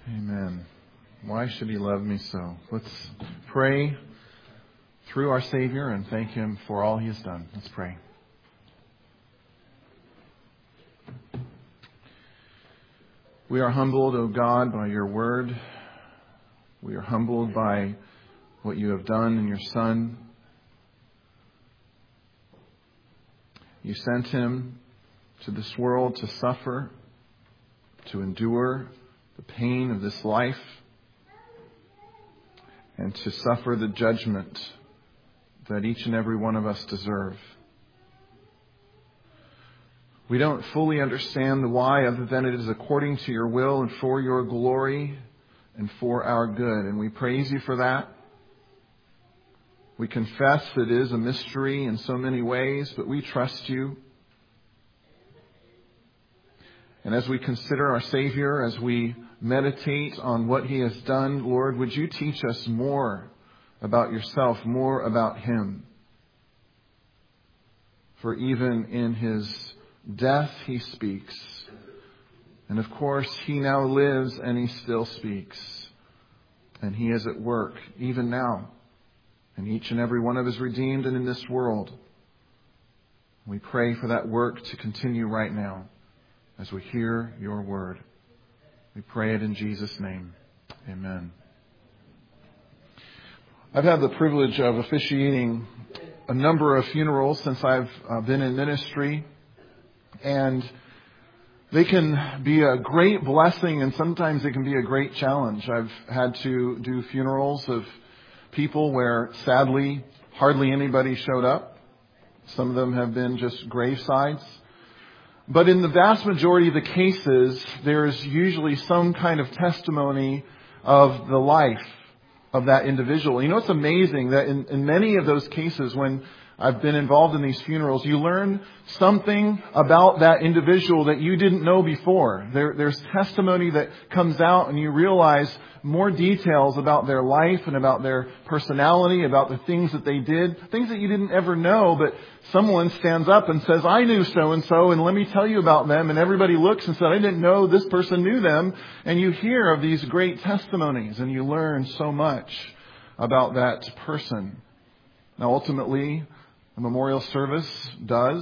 Amen. Why should He love me so? Let's pray through our Savior and thank Him for all He has done. Let's pray. We are humbled, O God, by Your word. We are humbled by what You have done in Your Son. You sent Him to this world to suffer, to endure the pain of this life, and to suffer the judgment that each and every one of us deserve. We don't fully understand the why, other than it is according to Your will and for Your glory and for our good. And we praise You for that. We confess it is a mystery in so many ways, but we trust You. And as we consider our Savior, as we meditate on what He has done, Lord, would You teach us more about Yourself, more about Him? For even in His death, He speaks. And of course, He now lives and He still speaks. And He is at work, even now, in each and every one of His redeemed and in this world. We pray for that work to continue right now as we hear Your word. We pray it in Jesus' name. Amen. I've had the privilege of officiating a number of funerals since I've been in ministry. And they can be a great blessing, and sometimes they can be a great challenge. I've had to do funerals of people where, sadly, hardly anybody showed up. Some of them have been just gravesides. But in the vast majority of the cases, there's usually some kind of testimony of the life of that individual. You know, it's amazing that in many of those cases when I've been involved in these funerals, you learn something about that individual that you didn't know before. There's testimony that comes out and you realize more details about their life and about their personality, about the things that they did, things that you didn't ever know, but someone stands up and says, I knew so-and-so, and let me tell you about them. And everybody looks and says, I didn't know this person knew them. And you hear of these great testimonies and you learn so much about that person. Now, ultimately, a memorial service does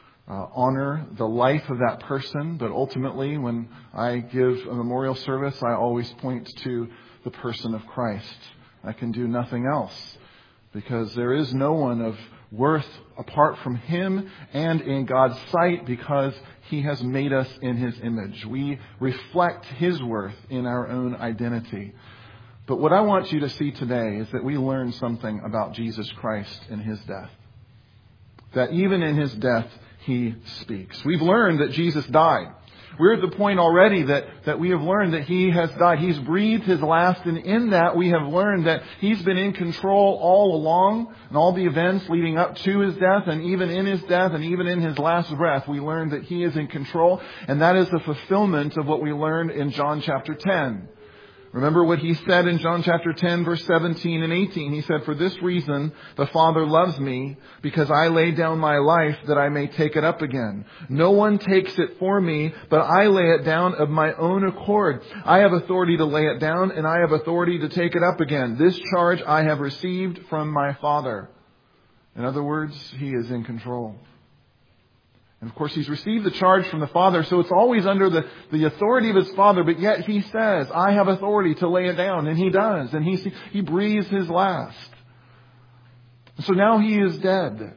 honor the life of that person, but ultimately when I give a memorial service, I always point to the person of Christ. I can do nothing else because there is no one of worth apart from Him and in God's sight because He has made us in His image. We reflect His worth in our own identity. But what I want you to see today is that we learn something about Jesus Christ in His death. That even in His death, He speaks. We've learned that Jesus died. We're at the point already that we have learned that He has died. He's breathed His last, and in that we have learned that He's been in control all along, and all the events leading up to His death, and even in His death, and even in His last breath, we learned that He is in control, and that is the fulfillment of what we learned in John chapter 10. Remember what He said in John chapter 10, verse 17 and 18. He said, for this reason the Father loves me, because I lay down my life that I may take it up again. No one takes it for me, but I lay it down of my own accord. I have authority to lay it down, and I have authority to take it up again. This charge I have received from my Father. In other words, He is in control. And of course, He's received the charge from the Father, so it's always under the authority of His Father, but yet He says, I have authority to lay it down, and He does, and He breathes His last. So now He is dead.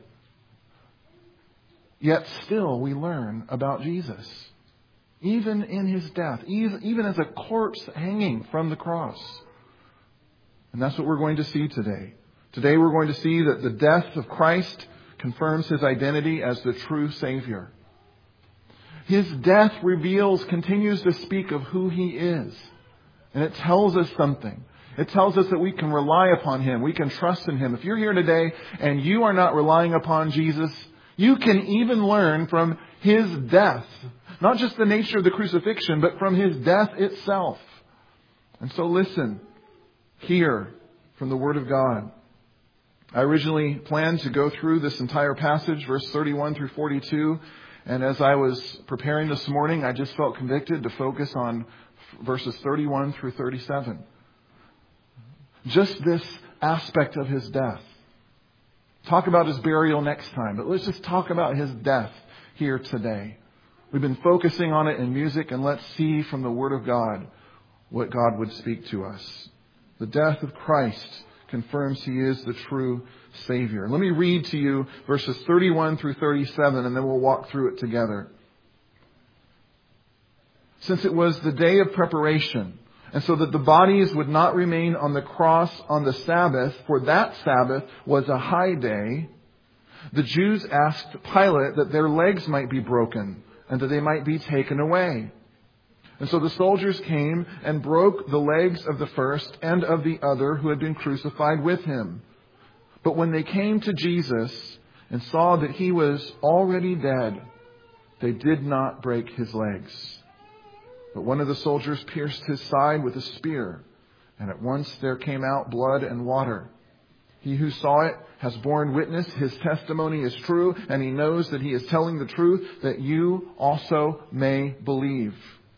Yet still we learn about Jesus. Even in His death, even as a corpse hanging from the cross. And that's what we're going to see today. Today we're going to see that the death of Christ confirms His identity as the true Savior. His death continues to speak of who He is. And it tells us something. It tells us that we can rely upon Him. We can trust in Him. If you're here today and you are not relying upon Jesus, you can even learn from His death. Not just the nature of the crucifixion, but from His death itself. And so listen, hear from the Word of God. I originally planned to go through this entire passage, verse 31 through 42. And as I was preparing this morning, I just felt convicted to focus on verses 31 through 37. Just this aspect of his death. Talk about his burial next time, but let's just talk about his death here today. We've been focusing on it in music, and let's see from the Word of God what God would speak to us. The death of Christ confirms he is the true Savior. Let me read to you verses 31 through 37, and then we'll walk through it together. Since it was the day of preparation, and so that the bodies would not remain on the cross on the Sabbath, for that Sabbath was a high day, the Jews asked Pilate that their legs might be broken and that they might be taken away. And so the soldiers came and broke the legs of the first and of the other who had been crucified with him. But when they came to Jesus and saw that he was already dead, they did not break his legs. But one of the soldiers pierced his side with a spear, and at once there came out blood and water. He who saw it has borne witness. His testimony is true, and he knows that he is telling the truth, that you also may believe.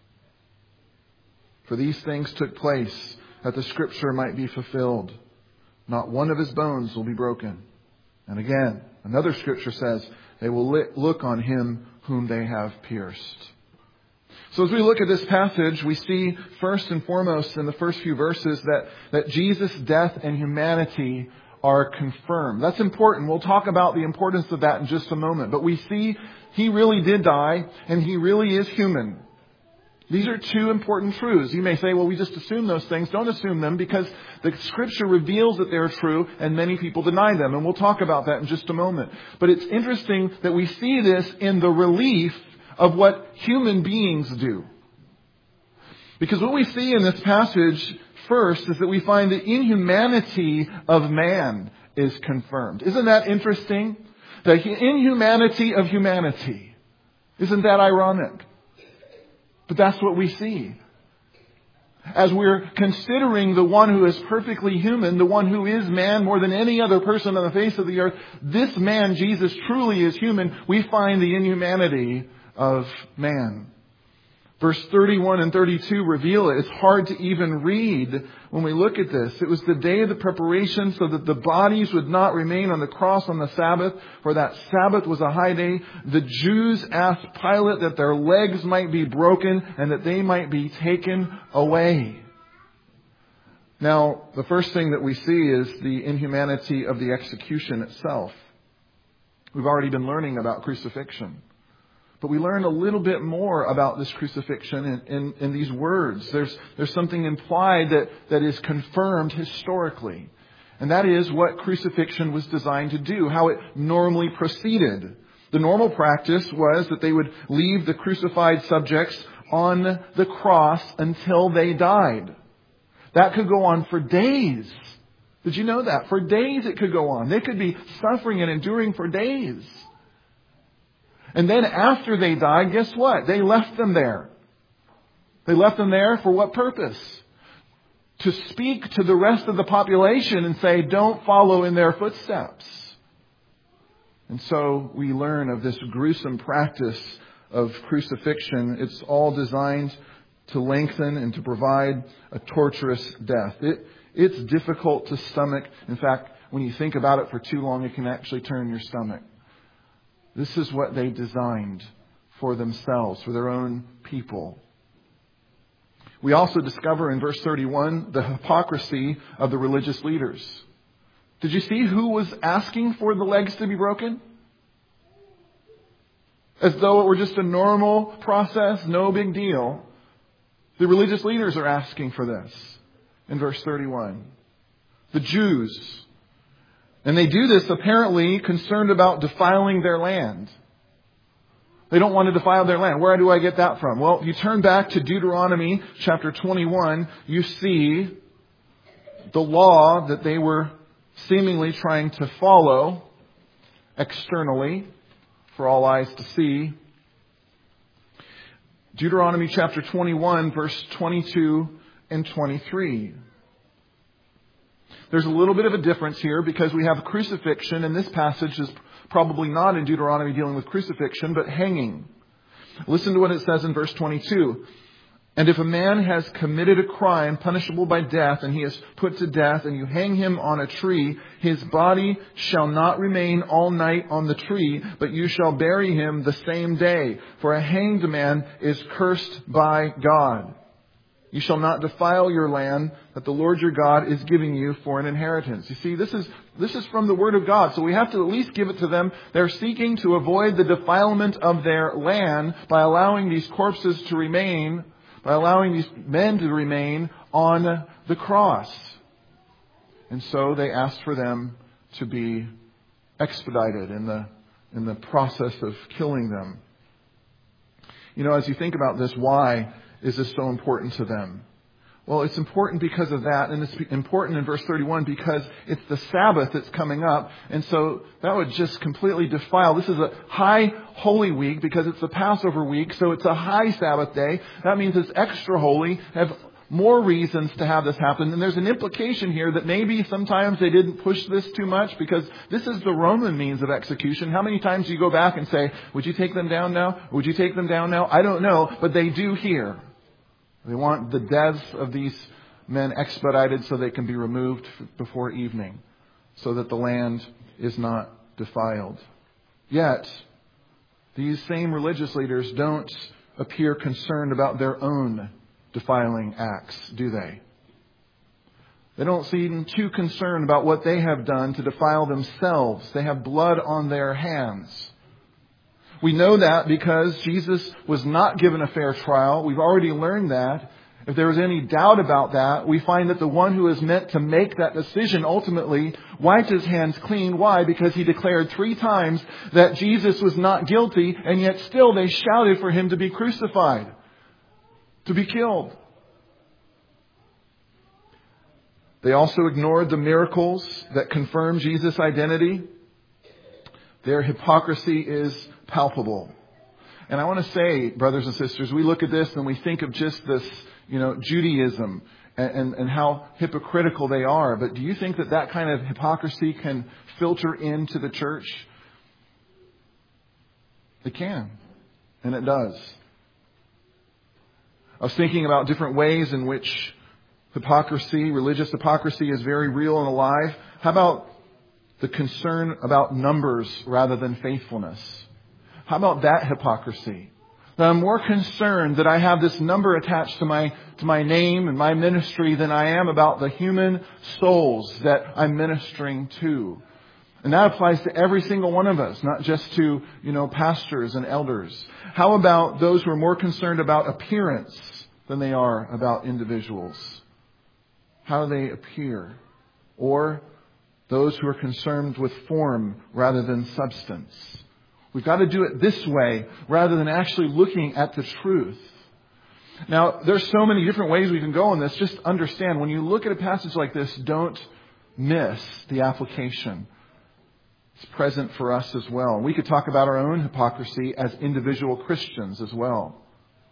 For these things took place that the Scripture might be fulfilled. Not one of his bones will be broken. And again, another Scripture says, they will look on him whom they have pierced. So as we look at this passage, we see first and foremost in the first few verses that Jesus' death and humanity are confirmed. That's important. We'll talk about the importance of that in just a moment. But we see he really did die, and he really is human. These are two important truths. You may say, well, we just assume those things. Don't assume them, because the Scripture reveals that they're true and many people deny them. And we'll talk about that in just a moment. But it's interesting that we see this in the relief of what human beings do. Because what we see in this passage first is that we find the inhumanity of man is confirmed. Isn't that interesting? The inhumanity of humanity. Isn't that ironic? But that's what we see. As we're considering the one who is perfectly human, the one who is man more than any other person on the face of the earth, this man, Jesus, truly is human. We find the inhumanity of man. Verse 31 and 32 reveal it. It's hard to even read when we look at this. It was the day of the preparation so that the bodies would not remain on the cross on the Sabbath, for that Sabbath was a high day. The Jews asked Pilate that their legs might be broken and that they might be taken away. Now, the first thing that we see is the inhumanity of the execution itself. We've already been learning about crucifixion. But we learn a little bit more about this crucifixion in these words. There's something implied that is confirmed historically. And that is what crucifixion was designed to do, how it normally proceeded. The normal practice was that they would leave the crucified subjects on the cross until they died. That could go on for days. Did you know that? For days it could go on. They could be suffering and enduring for days. And then after they died, guess what? They left them there. They left them there for what purpose? To speak to the rest of the population and say, don't follow in their footsteps. And so we learn of this gruesome practice of crucifixion. It's all designed to lengthen and to provide a torturous death. It's difficult to stomach. In fact, when you think about it for too long, it can actually turn your stomach. This is what they designed for themselves, for their own people. We also discover in verse 31 the hypocrisy of the religious leaders. Did you see who was asking for the legs to be broken? As though it were just a normal process, no big deal. The religious leaders are asking for this in verse 31. The Jews. And they do this apparently concerned about defiling their land. They don't want to defile their land. Where do I get that from? Well, if you turn back to Deuteronomy chapter 21, you see the law that they were seemingly trying to follow externally for all eyes to see. Deuteronomy chapter 21, verse 22 and 23. There's a little bit of a difference here because we have crucifixion, and this passage is probably not in Deuteronomy dealing with crucifixion, but hanging. Listen to what it says in verse 22. And if a man has committed a crime punishable by death, and he is put to death, and you hang him on a tree, his body shall not remain all night on the tree, but you shall bury him the same day. For a hanged man is cursed by God. You shall not defile your land that the Lord your God is giving you for an inheritance. You see, this is from the Word of God, so we have to at least give it to them. They're seeking to avoid the defilement of their land by allowing these corpses to remain, by allowing these men to remain on the cross. And so they asked for them to be expedited in the process of killing them. You know, as you think about this, why is this so important to them? Well, it's important because of that, and it's important in verse 31 because it's the Sabbath that's coming up, and so that would just completely defile. This is a high Holy Week because it's the Passover week, so it's a high Sabbath day. That means it's extra holy, have more reasons to have this happen. And there's an implication here that maybe sometimes they didn't push this too much because this is the Roman means of execution. How many times do you go back and say, would you take them down now? Would you take them down now? I don't know, but they do here. They want the deaths of these men expedited so they can be removed before evening, so that the land is not defiled. Yet, these same religious leaders don't appear concerned about their own defiling acts, do they? They don't seem too concerned about what they have done to defile themselves. They have blood on their hands. We know that because Jesus was not given a fair trial. We've already learned that. If there was any doubt about that, we find that the one who is meant to make that decision ultimately wiped his hands clean. Why? Because he declared 3 times that Jesus was not guilty, and yet still they shouted for him to be crucified, to be killed. They also ignored the miracles that confirm Jesus' identity. Their hypocrisy is palpable. And I want to say, brothers and sisters, we look at this and we think of just this, Judaism and how hypocritical they are. But do you think that kind of hypocrisy can filter into the church? It can. And it does. I was thinking about different ways in which hypocrisy, religious hypocrisy, is very real and alive. How about the concern about numbers rather than faithfulness? How about that hypocrisy? That I'm more concerned that I have this number attached to my name and my ministry than I am about the human souls that I'm ministering to. And that applies to every single one of us, not just to, pastors and elders. How about those who are more concerned about appearance than they are about individuals? How they appear. Or those who are concerned with form rather than substance. We've got to do it this way rather than actually looking at the truth. Now, there's so many different ways we can go on this. Just understand, when you look at a passage like this, don't miss the application. It's present for us as well. We could talk about our own hypocrisy as individual Christians as well.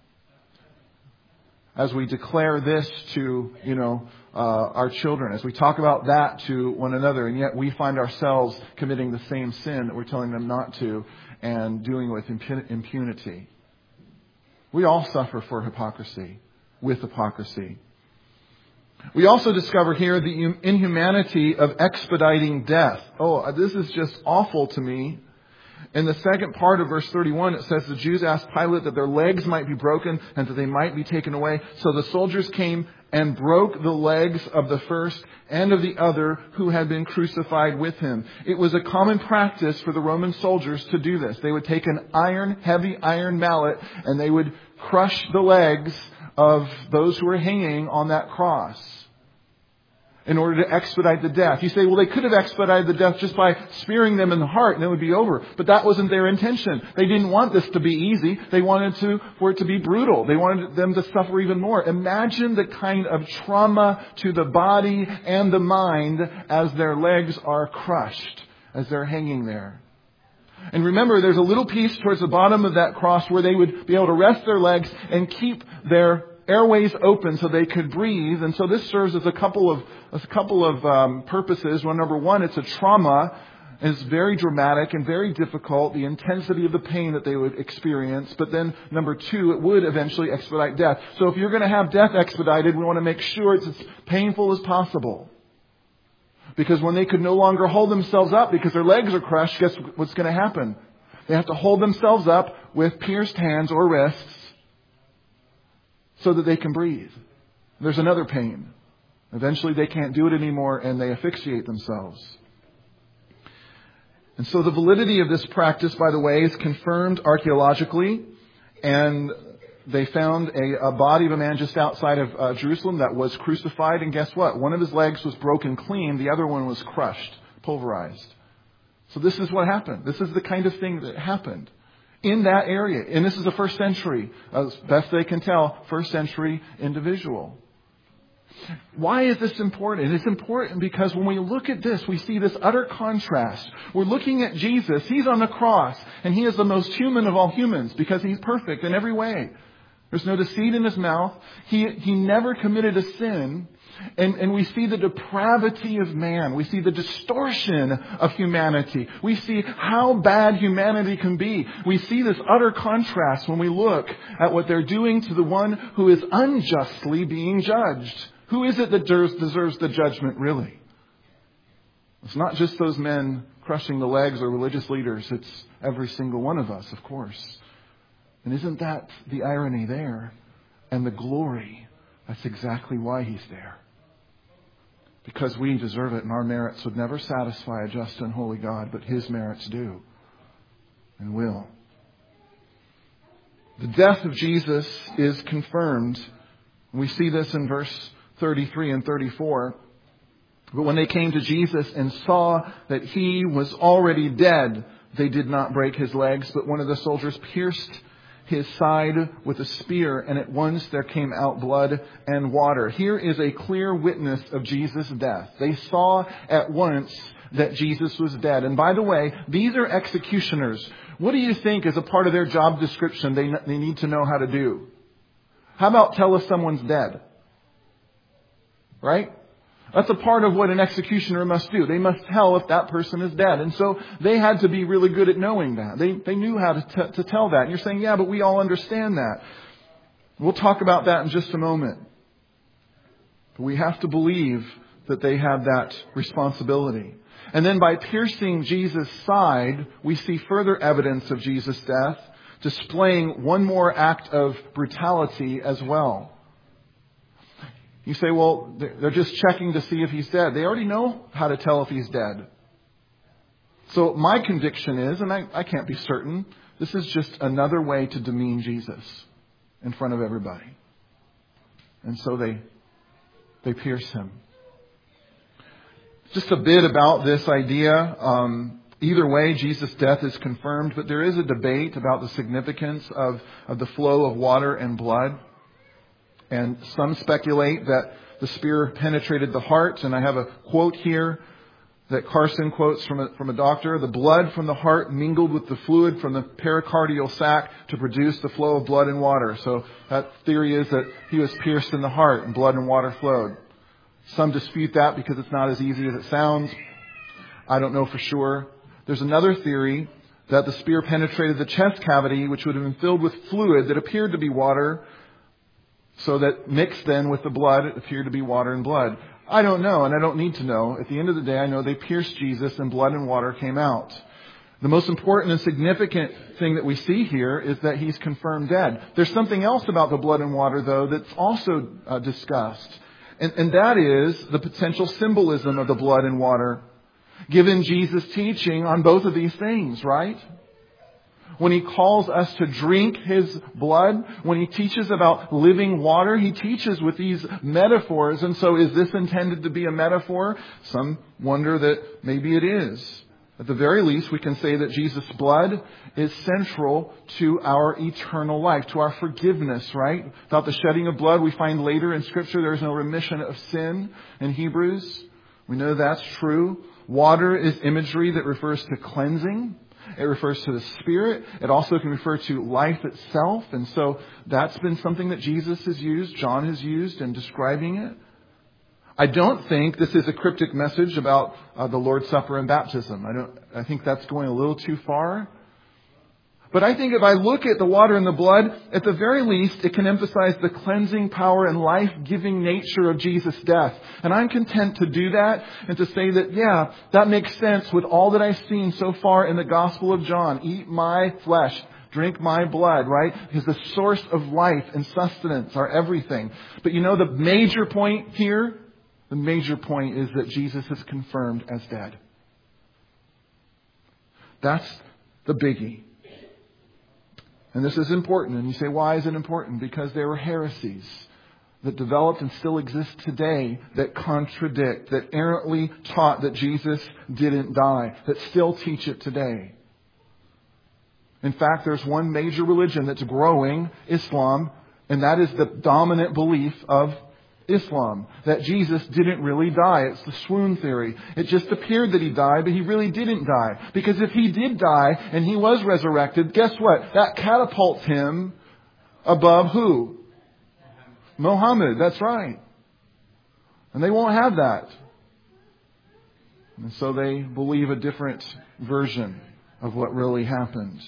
As we declare this to, our children, as we talk about that to one another, and yet we find ourselves committing the same sin that we're telling them not to and doing with impunity. We all suffer for hypocrisy, with hypocrisy. We also discover here the inhumanity of expediting death. Oh, this is just awful to me. In the second part of verse 31, it says the Jews asked Pilate that their legs might be broken and that they might be taken away. So the soldiers came and broke the legs of the first and of the other who had been crucified with him. It was a common practice for the Roman soldiers to do this. They would take an heavy iron mallet, and they would crush the legs of those who were hanging on that cross in order to expedite the death. You say, well, they could have expedited the death just by spearing them in the heart and it would be over. But that wasn't their intention. They didn't want this to be easy. They wanted for it to be brutal. They wanted them to suffer even more. Imagine the kind of trauma to the body and the mind as their legs are crushed, as they're hanging there. And remember, there's a little piece towards the bottom of that cross where they would be able to rest their legs and keep their airways open so they could breathe. And so this serves as a couple of purposes. Well, number one, it's a trauma It's very dramatic and very difficult, the intensity of the pain that they would experience. But then, number two, it would eventually expedite death. So if you're going to have death expedited, we want to make sure it's as painful as possible. Because when they could no longer hold themselves up because their legs are crushed, guess what's going to happen? They have to hold themselves up with pierced hands or wrists so that they can breathe. There's another pain. Eventually they can't do it anymore and they asphyxiate themselves. And so the validity of this practice, by the way, is confirmed archaeologically. And they found a body of a man just outside of Jerusalem that was crucified. And guess what? One of his legs was broken clean. The other one was crushed, pulverized. So this is what happened. This is the kind of thing that happened in that area. And this is a first century, as best they can tell, first century individual. Why is this important? It's important because when we look at this, we see this utter contrast. We're looking at Jesus. He's on the cross, and He is the most human of all humans because He's perfect in every way. There's no deceit in His mouth. He never committed a sin. And we see the depravity of man. We see the distortion of humanity. We see how bad humanity can be. We see this utter contrast when we look at what they're doing to the one who is unjustly being judged. Who is it that deserves the judgment, really? It's not just those men crushing the legs or religious leaders. It's every single one of us, of course. And isn't that the irony there? And the glory? That's exactly why He's there. Because we deserve it, and our merits would never satisfy a just and holy God, but His merits do and will. The death of Jesus is confirmed. We see this in verse 33 and 34. But when they came to Jesus and saw that He was already dead, they did not break His legs, but one of the soldiers pierced His side with a spear, and at once there came out blood and water. Here is a clear witness of Jesus' death. They saw at once that Jesus was dead. And by the way, these are executioners. What do you think is a part of their job description they need to know how to do? How about tell us someone's dead? Right? That's a part of what an executioner must do. They must tell if that person is dead. And so they had to be really good at knowing that. They knew how to tell that. And you're saying, yeah, but we all understand that. We'll talk about that in just a moment. But we have to believe that they had that responsibility. And then by piercing Jesus' side, we see further evidence of Jesus' death, displaying one more act of brutality as well. You say, well, they're just checking to see if He's dead. They already know how to tell if He's dead. So my conviction is, and I can't be certain, this is just another way to demean Jesus in front of everybody. And so they pierce Him. Just a bit about this idea. Either way, Jesus' death is confirmed, but there is a debate about the significance of the flow of water and blood. And some speculate that the spear penetrated the heart. And I have a quote here that Carson quotes from a doctor. The blood from the heart mingled with the fluid from the pericardial sac to produce the flow of blood and water. So that theory is that He was pierced in the heart and blood and water flowed. Some dispute that because it's not as easy as it sounds. I don't know for sure. There's another theory that the spear penetrated the chest cavity, which would have been filled with fluid that appeared to be water. So that mixed then with the blood, it appeared to be water and blood. I don't know, and I don't need to know. At the end of the day, I know they pierced Jesus and blood and water came out. The most important and significant thing that we see here is that He's confirmed dead. There's something else about the blood and water, though, that's also discussed. And that is the potential symbolism of the blood and water, given Jesus' teaching on both of these things, right? When He calls us to drink His blood, when He teaches about living water, He teaches with these metaphors. And so is this intended to be a metaphor? Some wonder that maybe it is. At the very least, we can say that Jesus' blood is central to our eternal life, to our forgiveness, right? Without the shedding of blood, we find later in Scripture there is no remission of sin in Hebrews. We know that's true. Water is imagery that refers to cleansing. It refers to the Spirit. It also can refer to life itself. And so that's been something that Jesus has used, John has used in describing it. I don't think this is a cryptic message about the Lord's Supper and baptism. I think that's going a little too far. But I think if I look at the water and the blood, at the very least, it can emphasize the cleansing power and life-giving nature of Jesus' death. And I'm content to do that and to say that, yeah, that makes sense with all that I've seen so far in the Gospel of John. Eat my flesh, drink my blood, right? Because the source of life and sustenance are everything. But you know the major point here? The major point is that Jesus is confirmed as dead. That's the biggie. And this is important. And you say, why is it important? Because there were heresies that developed and still exist today that contradict, that errantly taught that Jesus didn't die, that still teach it today. In fact, there's one major religion that's growing, Islam, and that is the dominant belief of Islam, that Jesus didn't really die. It's the swoon theory. It just appeared that he died, but he really didn't die. Because if he did die and he was resurrected, guess what? That catapults him above who? Muhammad. That's right. And they won't have that. And so they believe a different version of what really happened.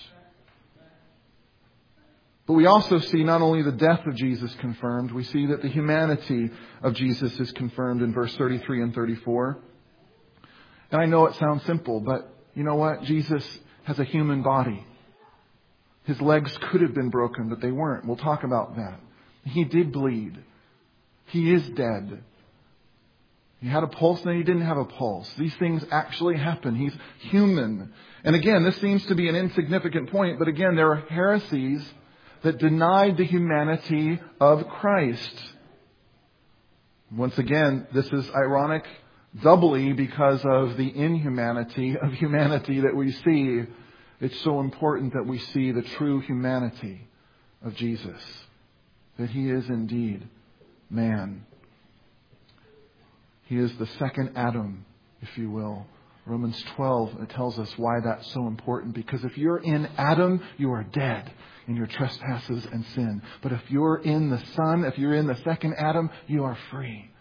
But we also see not only the death of Jesus confirmed, we see that the humanity of Jesus is confirmed in verse 33 and 34. And I know it sounds simple, but you know what? Jesus has a human body. His legs could have been broken, but they weren't. We'll talk about that. He did bleed. He is dead. He had a pulse and he didn't have a pulse. These things actually happen. He's human. And again, this seems to be an insignificant point, but again, there are heresies that denied the humanity of Christ. Once again, this is ironic doubly because of the inhumanity of humanity that we see. It's so important that we see the true humanity of Jesus, that he is indeed man. He is the second Adam, if you will. Romans 12, it tells us why that's so important. Because if you're in Adam, you are dead in your trespasses and sin. But if you're in the Son, if you're in the second Adam, you are free.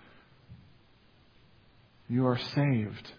You are saved.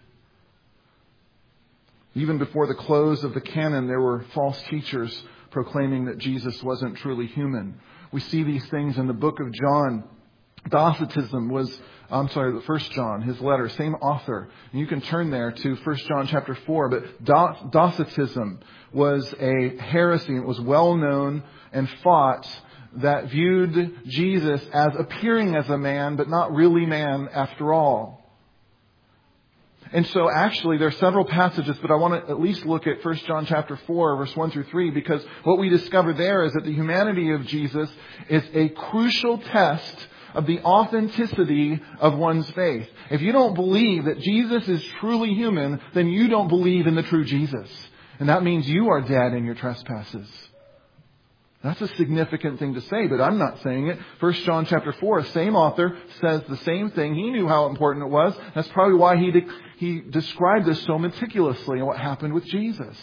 Even before the close of the canon, there were false teachers proclaiming that Jesus wasn't truly human. We see these things in the book of John. Docetism was, the 1 John, his letter, same author. And you can turn there to 1 John chapter 4. But Docetism was a heresy. It was well known and fought that viewed Jesus as appearing as a man, but not really man after all. And so actually there are several passages, but I want to at least look at 1 John chapter 4, verse 1 through 3, because what we discover there is that the humanity of Jesus is a crucial test of the authenticity of one's faith. If you don't believe that Jesus is truly human, then you don't believe in the true Jesus. And that means you are dead in your trespasses. That's a significant thing to say, but I'm not saying it. 1 John chapter 4, same author says the same thing. He knew how important it was. That's probably why he described this so meticulously and what happened with Jesus.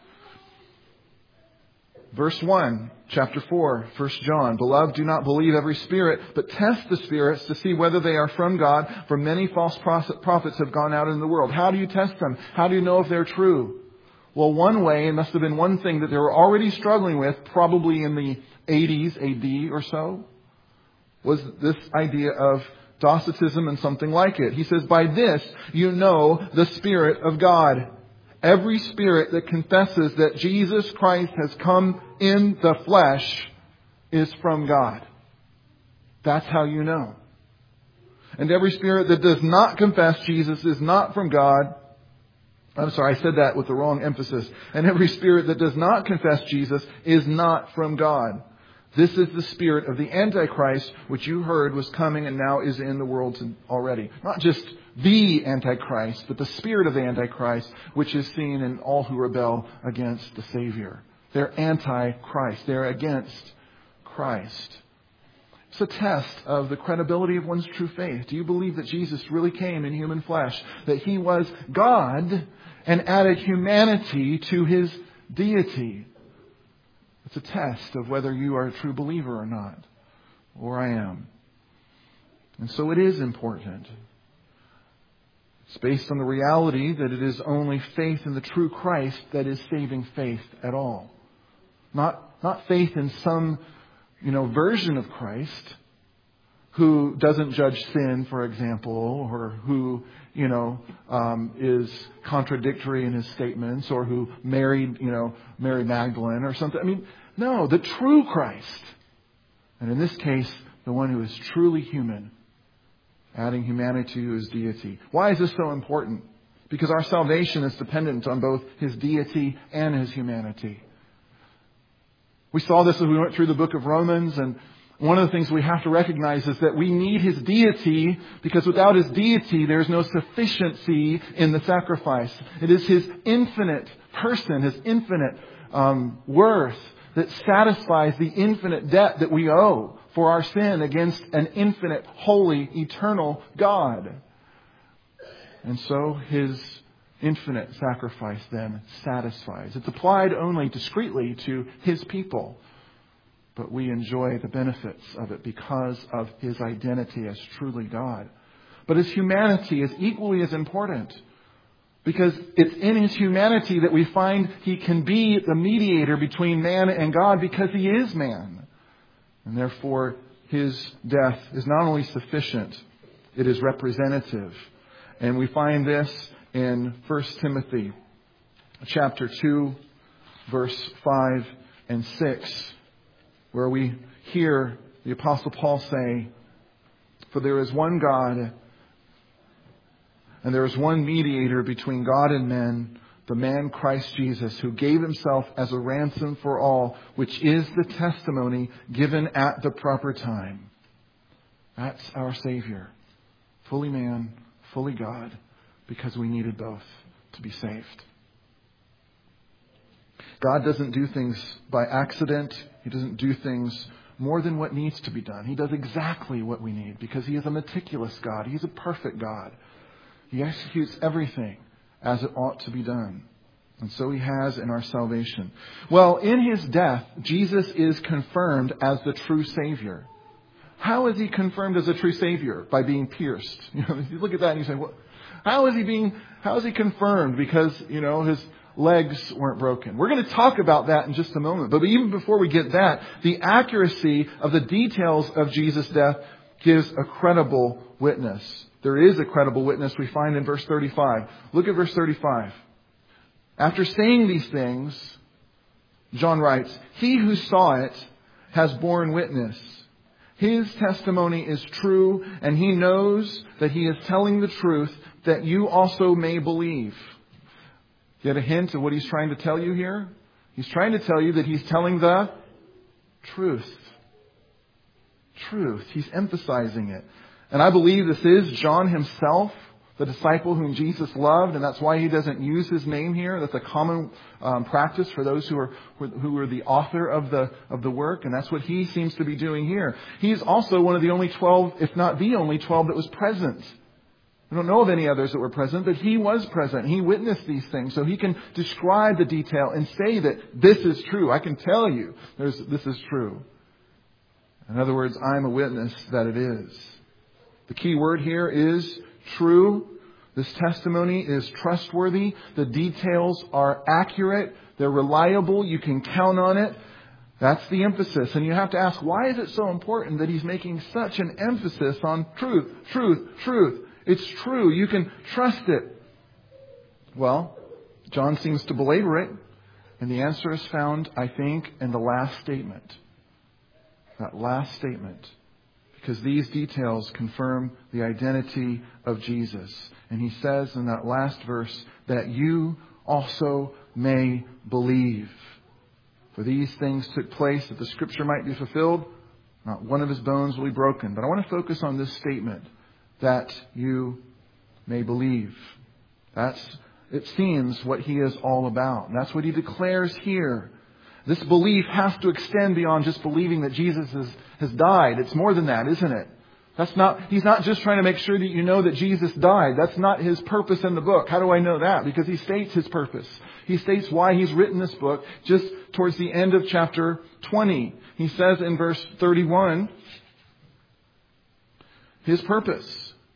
Verse 1, chapter 4, 1 John. Beloved, do not believe every spirit, but test the spirits to see whether they are from God. For many false prophets have gone out in the world. How do you test them? How do you know if they're true? Well, one way, it must have been one thing that they were already struggling with, probably in the 80s AD or so, was this idea of Docetism and something like it. He says, by this you know the Spirit of God. Every spirit that confesses that Jesus Christ has come in the flesh is from God. That's how you know. And every spirit that does not confess Jesus is not from God. I'm sorry, I said that with the wrong emphasis. And every spirit that does not confess Jesus is not from God. This is the spirit of the Antichrist, which you heard was coming and now is in the world already. Not just the Antichrist, but the spirit of the Antichrist, which is seen in all who rebel against the Savior. They're anti-Christ. They're against Christ. It's a test of the credibility of one's true faith. Do you believe that Jesus really came in human flesh? That he was God and added humanity to his deity? It's a test of whether you are a true believer or not. Or I am. And so it is important. It's based on the reality that it is only faith in the true Christ that is saving faith at all. Not faith in some, version of Christ who doesn't judge sin, for example, or who, is contradictory in his statements, or who married, Mary Magdalene or something. No, the true Christ. And in this case, the one who is truly human, adding humanity to his deity. Why is this so important? Because our salvation is dependent on both his deity and his humanity. We saw this as we went through the book of Romans, and one of the things we have to recognize is that we need his deity, because without his deity, there's no sufficiency in the sacrifice. It is his infinite person, his infinite worth that satisfies the infinite debt that we owe for our sin against an infinite, holy, eternal God. And so his infinite sacrifice then satisfies. It's applied only discreetly to his people. But we enjoy the benefits of it because of his identity as truly God. But his humanity is equally as important, because it's in his humanity that we find he can be the mediator between man and God, because he is man. And therefore, his death is not only sufficient, it is representative. And we find this in 1 Timothy chapter 2, verse 5 and 6. Where we hear the Apostle Paul say, "For there is one God, and there is one mediator between God and men, the man Christ Jesus, who gave himself as a ransom for all, which is the testimony given at the proper time." That's our Savior. Fully man, fully God, because we needed both to be saved. God doesn't do things by accident. He doesn't do things more than what needs to be done. He does exactly what we need, because he is a meticulous God. He's a perfect God. He executes everything as it ought to be done. And so he has in our salvation. Well, in his death, Jesus is confirmed as the true Savior. How is he confirmed as a true Savior? By being pierced. You look at that and you say, "What? How is he confirmed?" Because, his legs weren't broken. We're going to talk about that in just a moment. But even before we get that, the accuracy of the details of Jesus' death gives a credible witness. There is a credible witness we find in verse 35. Look at verse 35. After saying these things, John writes, "He who saw it has borne witness. His testimony is true, and he knows that he is telling the truth, that you also may believe." Get a hint of what he's trying to tell you here? He's trying to tell you that he's telling the truth. Truth. He's emphasizing it. And I believe this is John himself, the disciple whom Jesus loved, and that's why he doesn't use his name here. That's a common practice for those who are the author of the work, and that's what he seems to be doing here. He's also one of the only 12, if not the only 12, that was present. I don't know of any others that were present, but he was present. He witnessed these things, so he can describe the detail and say that this is true. I can tell you this is true. In other words, I'm a witness that it is. The key word here is true. This testimony is trustworthy. The details are accurate. They're reliable. You can count on it. That's the emphasis. And you have to ask, why is it so important that he's making such an emphasis on truth, truth, truth? It's true. You can trust it. Well, John seems to belabor it. And the answer is found, I think, in the last statement. That last statement. Because these details confirm the identity of Jesus. And he says in that last verse, that you also may believe. For these things took place that the scripture might be fulfilled. Not one of his bones will be broken. But I want to focus on this statement. That you may believe. That's, it seems, what he is all about. And that's what he declares here. This belief has to extend beyond just believing that Jesus has died. It's more than that, isn't it? He's not just trying to make sure that you know that Jesus died. That's not his purpose in the book. How do I know that? Because he states his purpose. He states why he's written this book just towards the end of chapter 20. He says in verse 31, his purpose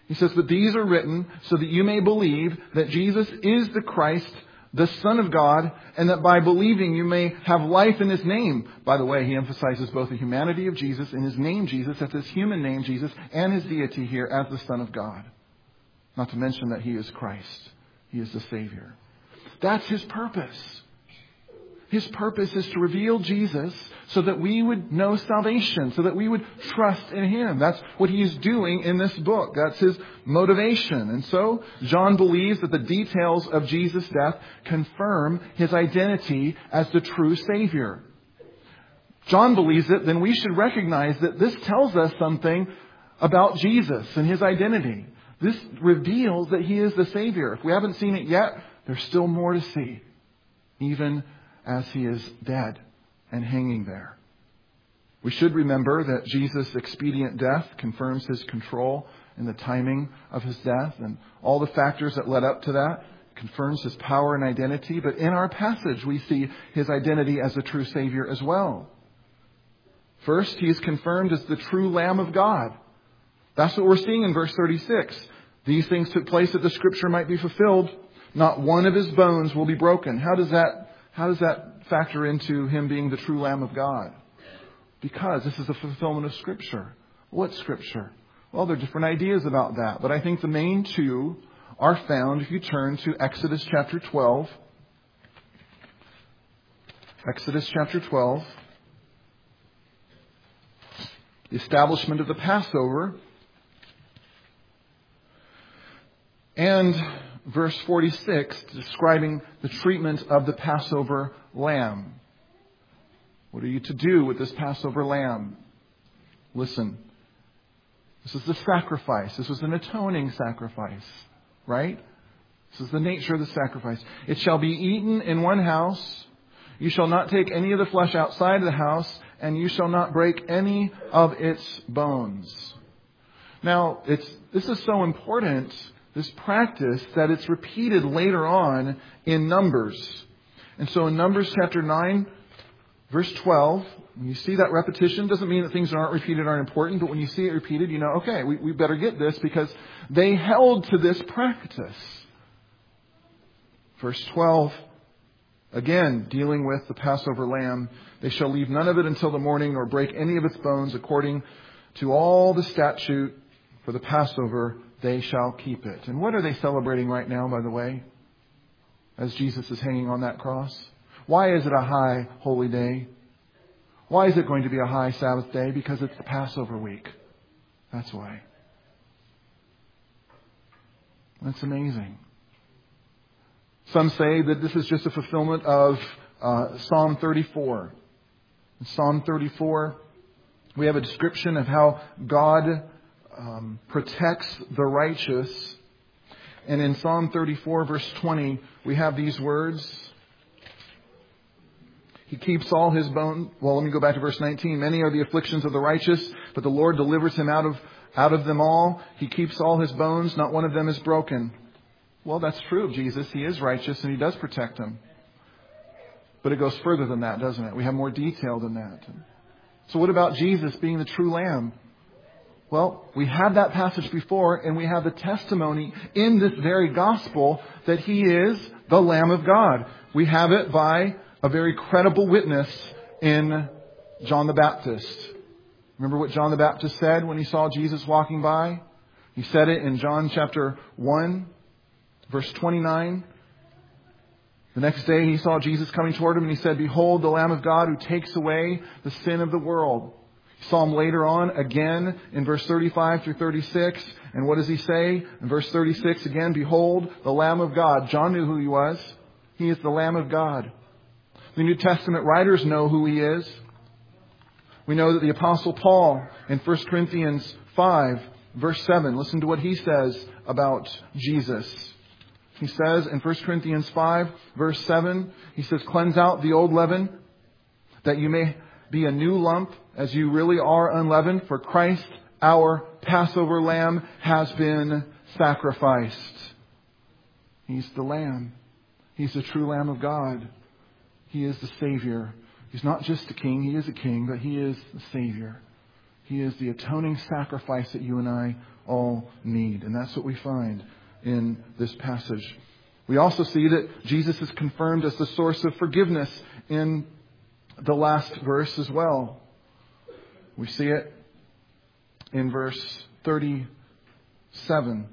He says, but these are written so that you may believe that Jesus is the Christ, the Son of God, and that by believing you may have life in His name. By the way, he emphasizes both the humanity of Jesus and His name Jesus, that's His human name Jesus, and His deity here as the Son of God. Not to mention that He is Christ. He is the Savior. That's His purpose. His purpose is to reveal Jesus so that we would know salvation, so that we would trust in Him. That's what He is doing in this book. That's His motivation. And so, John believes that the details of Jesus' death confirm His identity as the true Savior. John believes it, then we should recognize that this tells us something about Jesus and His identity. This reveals that He is the Savior. If we haven't seen it yet, there's still more to see, even as He is dead and hanging there. We should remember that Jesus' expedient death confirms His control in the timing of His death, and all the factors that led up to that confirms His power and identity. But in our passage, we see His identity as the true Savior as well. First, He is confirmed as the true Lamb of God. That's what we're seeing in verse 36. These things took place that the Scripture might be fulfilled. Not one of His bones will be broken. How does that factor into Him being the true Lamb of God? Because this is the fulfillment of Scripture. What Scripture? Well, there are different ideas about that. But I think the main two are found if you turn to Exodus chapter 12. Exodus chapter 12. The establishment of the Passover. And verse 46, describing the treatment of the Passover lamb. What are you to do with this Passover lamb? Listen. This is the sacrifice. This was an atoning sacrifice. Right? This is the nature of the sacrifice. It shall be eaten in one house. You shall not take any of the flesh outside of the house, and you shall not break any of its bones. Now, this is so important, this practice, that it's repeated later on in Numbers. And so in Numbers chapter 9, verse 12, when you see that repetition, doesn't mean that things that aren't repeated aren't important, but when you see it repeated, you know, okay, we better get this, because they held to this practice. Verse 12, again, dealing with the Passover lamb, they shall leave none of it until the morning, nor break any of its bones, according to all the statute for the Passover, they shall keep it. And what are they celebrating right now, by the way, as Jesus is hanging on that cross? Why is it a high holy day? Why is it going to be a high Sabbath day? Because it's the Passover week. That's why. That's amazing. Some say that this is just a fulfillment of Psalm 34. In Psalm 34, we have a description of how God protects the righteous. And in Psalm 34, verse 20, we have these words. He keeps all his bones. Well, let me go back to verse 19. Many are the afflictions of the righteous, but the Lord delivers him out of them all. He keeps all his bones. Not one of them is broken. Well, that's true of Jesus. He is righteous and He does protect them. But it goes further than that, doesn't it? We have more detail than that. So what about Jesus being the true Lamb? Well, we had that passage before, and we have the testimony in this very gospel that He is the Lamb of God. We have it by a very credible witness in John the Baptist. Remember what John the Baptist said when he saw Jesus walking by? He said it in John chapter 1, verse 29. The next day he saw Jesus coming toward him, and he said, "Behold, the Lamb of God who takes away the sin of the world." He saw Him later on again in verse 35 through 36. And what does He say? In verse 36 again, "Behold, the Lamb of God." John knew who He was. He is the Lamb of God. The New Testament writers know who He is. We know that the Apostle Paul in 1 Corinthians 5, verse 7, listen to what he says about Jesus. He says in 1 Corinthians 5, verse 7, he says, "Cleanse out the old leaven, that you may be a new lump, as you really are unleavened. For Christ, our Passover lamb, has been sacrificed." He's the Lamb. He's the true Lamb of God. He is the Savior. He's not just a king. He is a king, but He is the Savior. He is the atoning sacrifice that you and I all need. And that's what we find in this passage. We also see that Jesus is confirmed as the source of forgiveness in the last verse as well. We see it in verse 37.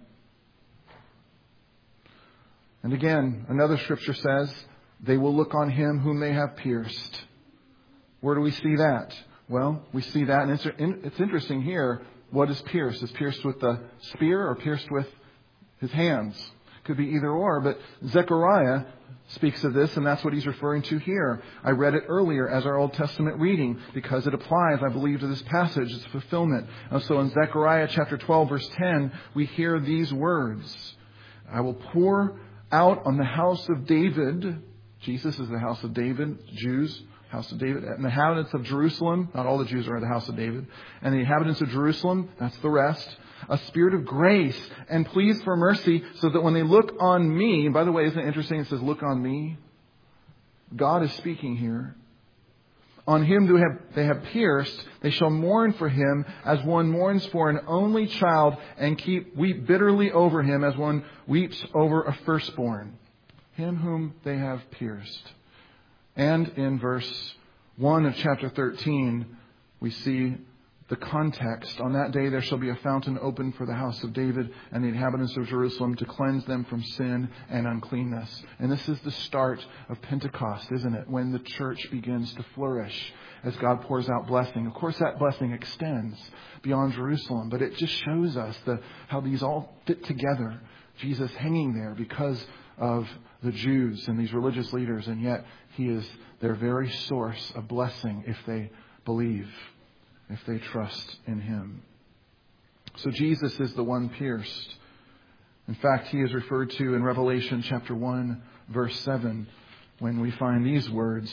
And again, another scripture says, they will look on him whom they have pierced. Where do we see that? Well, we see that, and it's interesting here. What is pierced? Is pierced with the spear or pierced with his hands? Could be either or, but Zechariah speaks of this, and that's what he's referring to here. I read it earlier as our Old Testament reading because it applies, I believe, to this passage. It's fulfillment. And so in Zechariah chapter 12, verse 10, we hear these words. I will pour out on the house of David. Jesus is the house of David, Jews, house of David, and the inhabitants of Jerusalem. Not all the Jews are in the house of David. And the inhabitants of Jerusalem, that's the rest. A spirit of grace and pleas for mercy, so that when they look on me, and by the way, isn't it interesting? It says, look on me. God is speaking here. On him they have pierced, they shall mourn for him as one mourns for an only child, and weep bitterly over him as one weeps over a firstborn. Him whom they have pierced. And in verse 1 of chapter 13, we see the context. On that day there shall be a fountain opened for the house of David and the inhabitants of Jerusalem to cleanse them from sin and uncleanness. And this is the start of Pentecost, isn't it? When the church begins to flourish as God pours out blessing. Of course, that blessing extends beyond Jerusalem, but it just shows us how these all fit together. Jesus hanging there because of the Jews and these religious leaders, and yet he is their very source of blessing if they believe, if they trust in him. So Jesus is the one pierced. In fact, he is referred to in Revelation chapter 1, verse 7, when we find these words,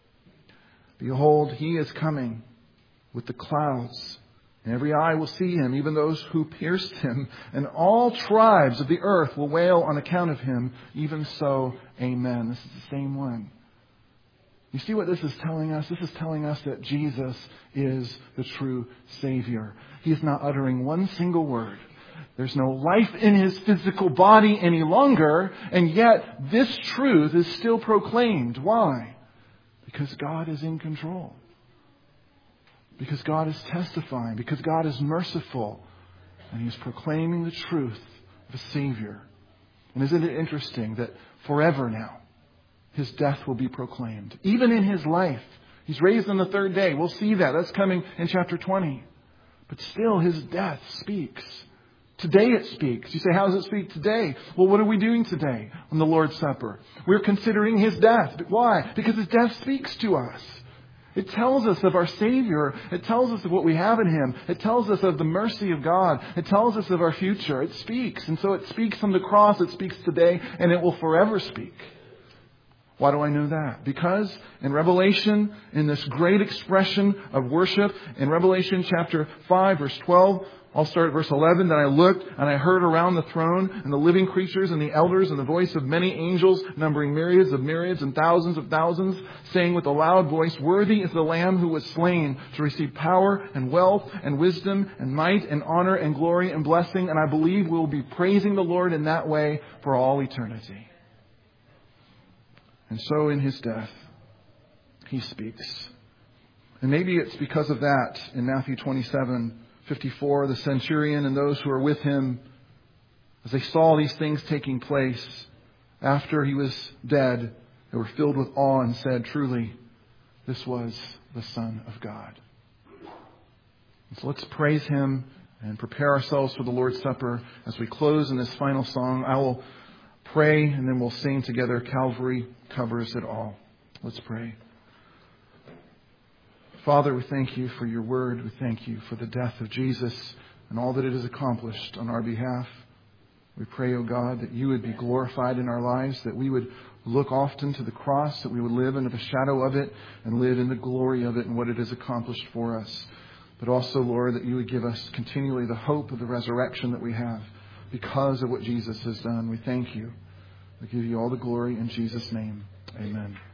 behold, he is coming with the clouds, and every eye will see him, even those who pierced him, and all tribes of the earth will wail on account of him. Even so, amen. This is the same one. You see what this is telling us? This is telling us that Jesus is the true Savior. He is not uttering one single word. There's no life in his physical body any longer, and yet this truth is still proclaimed. Why? Because God is in control. Because God is testifying. Because God is merciful. And He is proclaiming the truth of a Savior. And isn't it interesting that forever now, His death will be proclaimed. Even in His life. He's raised on the third day. We'll see that. That's coming in chapter 20. But still, His death speaks. Today it speaks. You say, how does it speak today? Well, what are we doing today on the Lord's Supper? We're considering His death. Why? Because His death speaks to us. It tells us of our Savior. It tells us of what we have in Him. It tells us of the mercy of God. It tells us of our future. It speaks. And so it speaks from the cross. It speaks today, and it will forever speak. Why do I know that? Because in Revelation, in this great expression of worship, in Revelation chapter 5, verse 12, I'll start at verse 11. Then I looked and I heard around the throne and the living creatures and the elders and the voice of many angels, numbering myriads of myriads and thousands of thousands, saying with a loud voice, worthy is the Lamb who was slain to receive power and wealth and wisdom and might and honor and glory and blessing. And I believe we will be praising the Lord in that way for all eternity. And so in His death, He speaks. And maybe it's because of that in Matthew 27:54, the centurion and those who were with him, as they saw these things taking place after He was dead, they were filled with awe and said, truly, this was the Son of God. And so let's praise Him and prepare ourselves for the Lord's Supper. As we close in this final song, I will pray and then we'll sing together. Calvary covers it all. Let's pray. Father, we thank You for Your word. We thank You for the death of Jesus and all that it has accomplished on our behalf. We pray, O God, that You would be glorified in our lives, that we would look often to the cross, that we would live under the shadow of it and live in the glory of it and what it has accomplished for us. But also, Lord, that You would give us continually the hope of the resurrection that we have because of what Jesus has done. We thank You. We give You all the glory in Jesus' name. Amen.